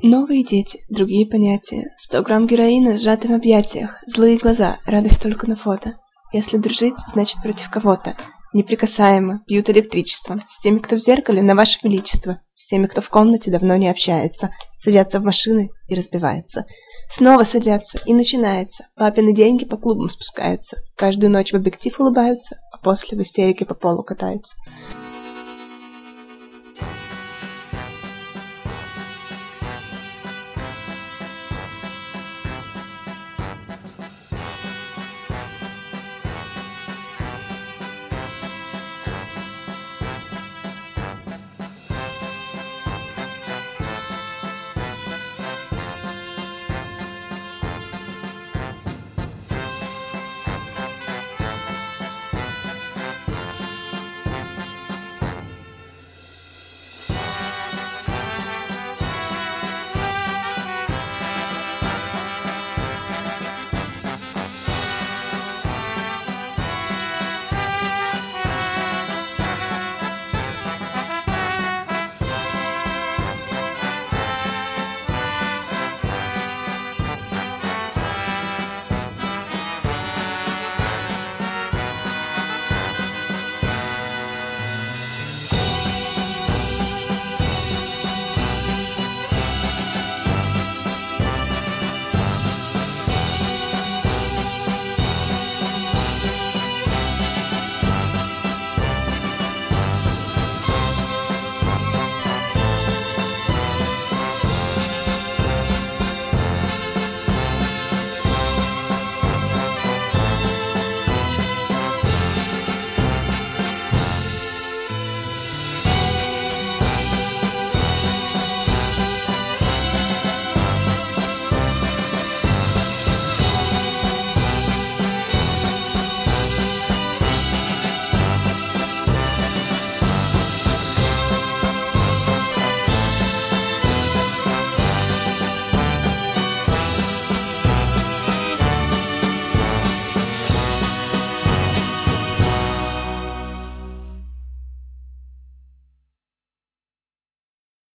Новые дети, другие понятия. 100 грамм героина в сжатом объятиях. Злые глаза, радость только на фото. Если дружить, значит против кого-то. Неприкасаемо, бьют электричеством. С теми, кто в зеркале, на ваше величество. С теми, кто в комнате давно не общаются. Садятся в машины и разбиваются. Снова садятся, и начинается. Папины деньги по клубам спускаются. Каждую ночь в объектив улыбаются, а после в истерике по полу катаются.